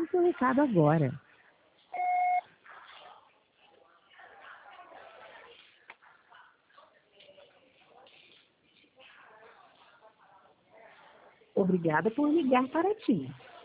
o seu recado agora. Obrigada por ligar para ti.